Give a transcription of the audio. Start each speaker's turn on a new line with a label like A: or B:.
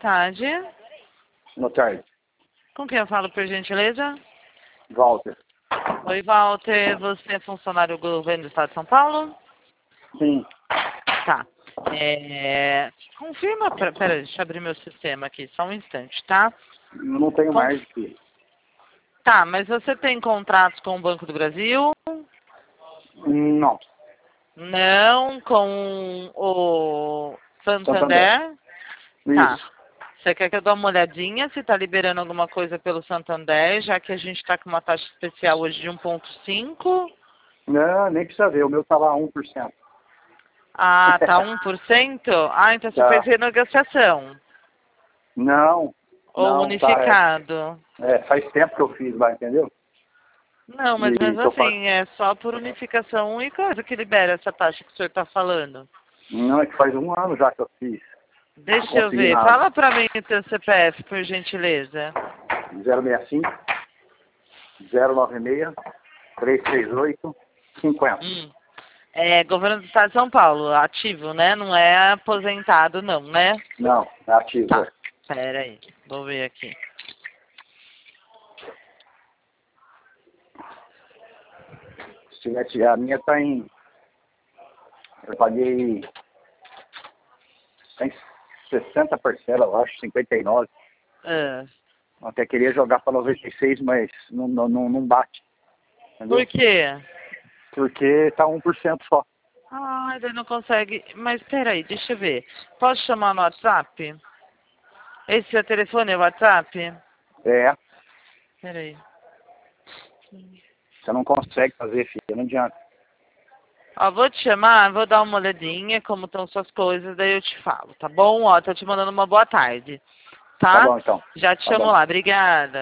A: tarde.
B: Boa tarde.
A: Com quem eu falo, por gentileza?
B: Walter.
A: Oi, Walter. Você é funcionário do governo do Estado de São Paulo?
B: Sim.
A: Tá. Confirma... Pera, deixa eu abrir meu sistema aqui, só um instante, tá?
B: Eu não tenho mais que...
A: Tá, mas você tem contratos com o Banco do Brasil?
B: Não.
A: Não, com o
B: Santander.
A: Santander? Tá.
B: Isso.
A: Você quer que eu dê uma olhadinha se está liberando alguma coisa pelo Santander, já que a gente está com uma taxa especial hoje de 1,5?
B: Não, nem precisa ver. O meu tá lá 1%.
A: Ah, tá 1%? Ah, então você
B: Tá.
A: fez renegociação.
B: Não.
A: Ou
B: Não,
A: unificado.
B: faz tempo que eu fiz lá, entendeu?
A: Não, mas
B: E
A: mesmo
B: tô pagando.
A: assim, é só por unificação e coisa que libera essa taxa que o senhor está falando.
B: Não, é que faz 1 ano já que eu fiz. Não
A: Deixa eu
B: consegui
A: ver.
B: nada.
A: Fala pra mim o teu CPF, por gentileza.
B: 065 096 338 50.
A: É governo do Estado de São Paulo, ativo, né? Não é aposentado, não, né?
B: Não, é ativo.
A: Tá, pera aí. Vou ver aqui.
B: A minha tá em... Eu paguei... Tem 60 parcelas, eu acho, 59.
A: Ah,
B: Eu até queria jogar para 96, mas não bate. Entendeu?
A: por quê?
B: Porque tá 1% só.
A: Ah, daí não consegue. Mas peraí, deixa eu ver. Posso chamar no WhatsApp? Esse seu telefone é o WhatsApp?
B: É,
A: Peraí.
B: você não consegue fazer, filha, não adianta.
A: Ó, vou te chamar, vou dar uma olhadinha como estão suas coisas, daí eu te falo, tá bom? Ó, tô te mandando uma boa tarde,
B: Tá
A: tá?
B: bom, então.
A: Já te
B: Tá
A: chamo
B: bom.
A: lá, obrigada.